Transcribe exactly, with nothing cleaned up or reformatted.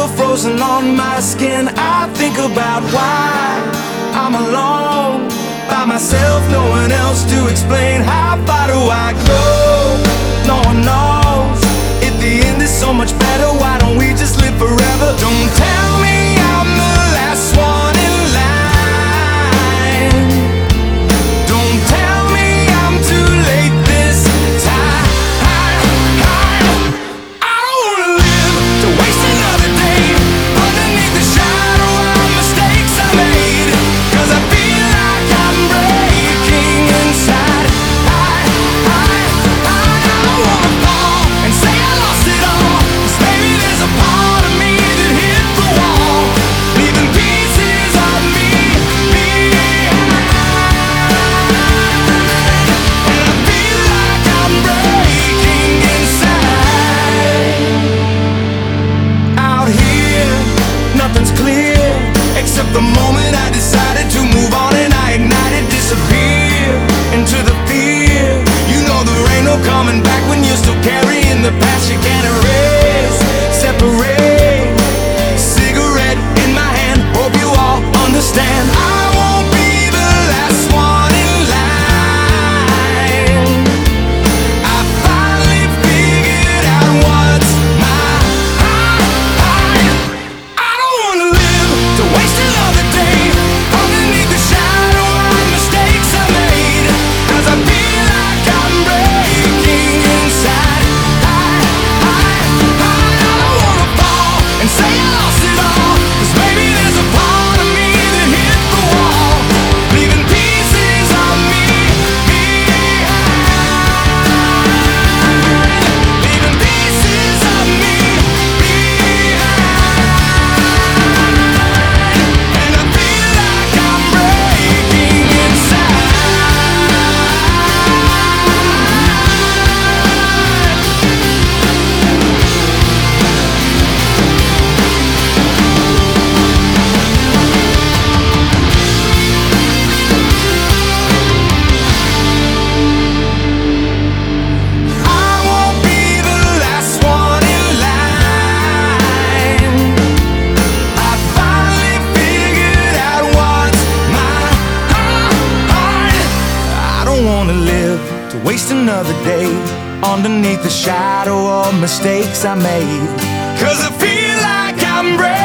still frozen on my skin. I think about why I'm alone by myself, no one else to explain. How far do I go? No one knows. If the end is so much better, why don't we just live forever? Don't tell me I'm the last one in line. Don't tell me I'm too late this time. I don't wanna live to waste another day underneath the shadow of mistakes I made. Cause I feel like I'm breaking inside. I, I, I, I don't wanna fall and say I lost it all. Cause maybe there's a part of me that hit the wall, leaving pieces of me behind. And I feel like I'm breaking inside. Out here, nothing's clear except the moment I decided to move on and I ignited, disappear into the fear. You know there ain't no coming back when you're still carrying the past you can't erase. Separate, cigarette in my hand, hope you all understand. I won't be the last one in line. I finally figured out what's mine. I don't wanna live to waste another day underneath the shadow of mistakes I made. Cause I feel like I'm breaking inside. I, I, I, I don't wanna fall and say I lost it all. Cause maybe there's a part of me that hit the wall, leaving pieces of me behind. Leaving pieces of me behind. And I feel like I'm breaking inside. I won't be the last one in line. I finally figured out what's mine. I don't wanna live to waste another day underneath the shadow of mistakes I made. Cause I feel like I'm ready.